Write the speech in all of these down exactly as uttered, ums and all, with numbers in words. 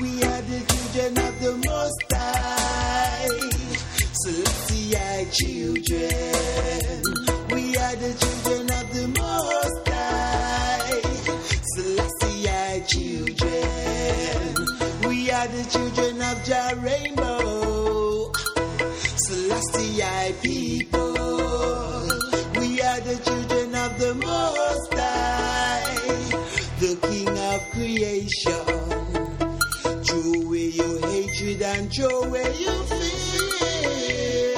We are the children of the Most High, Celestial children. We are the children of the Most High, Celestial children. We are the children of Jah Rainbow, Celestial people. We are the children of the Most High, the King of creation. Throw away your hatred and throw away your fear,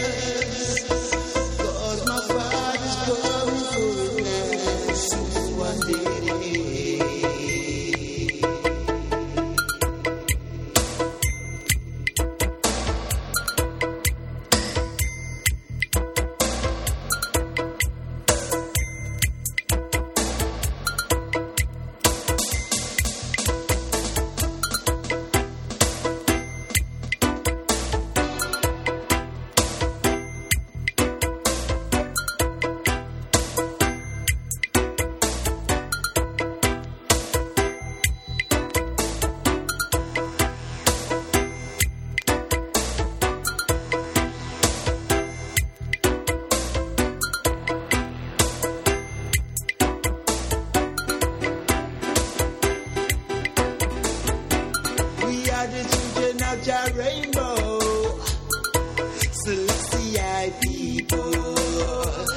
'cause my Father's coming for us soon one day. Jah Rainbow, Celestial people.